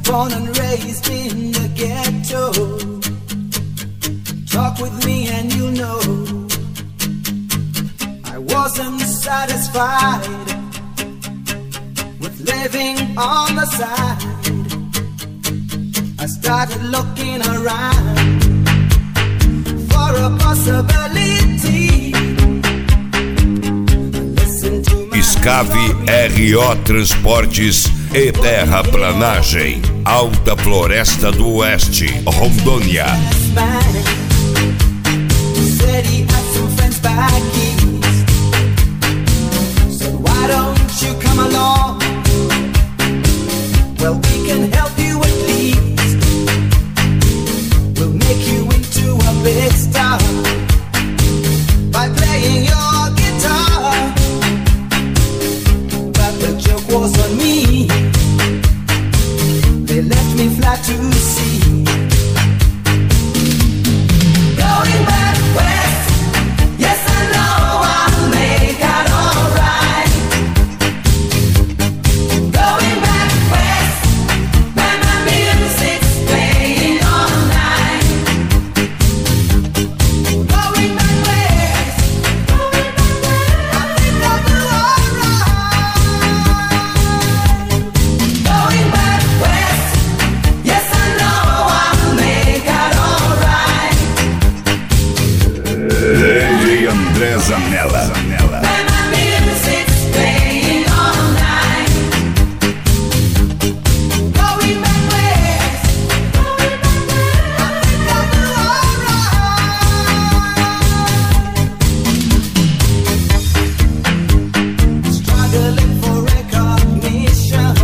born and raised in the ghetto. Talk with me and you'll know I wasn't satisfied with living on the side. I started looking around for a possibility. Scave RO Transportes e Terraplanagem, Alta Floresta do Oeste, Rondônia. Said he had some friends back east. Said, why don't you come along? Well, we can help you at least. We'll make you into a big star by playing your guitar. But the joke was on me. They left me flat to sea. Going back west, yes I know I'll make out alright. Going back west, where my music's playing all night. Going back west, I think I'll do alright. Going back west, yes I know I'll make out alright. DJ André Zanella. When my music's playing all night. Going back west, I think I'll do alright. Struggling for recognition,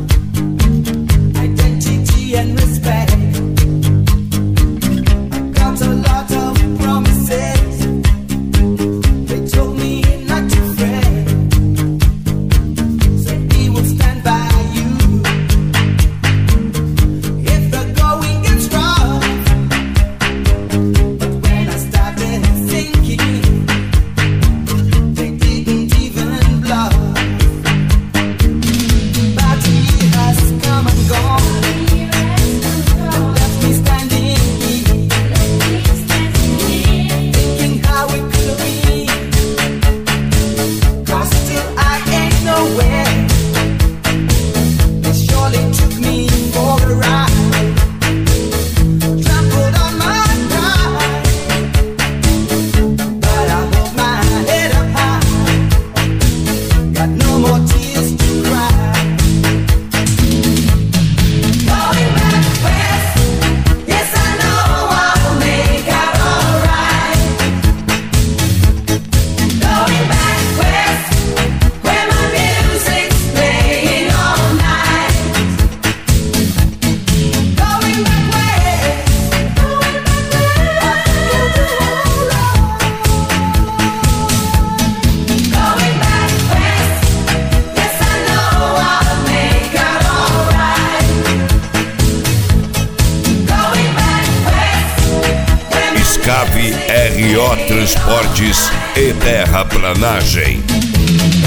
identity and respect. I've got a lot of promises. They told me not to fret. Said he will stand by you if the going gets rough. But when I started thinking, they didn't even bluff. But he has come and gone, left me standing here, thinking how it could have been. 'Cause still I ain't nowhere. They surely took me for a ride, trampled on my pride. But I hold my head up high, got no more tears to cry. Going back west, yes I know I'll make out alright. Going back west, where my music's playing all night. Going back west, I think I'll do alright. Going back west, yes I know I'll make out alright. Going back west, where my Scave RO Transportes e Terraplanagem.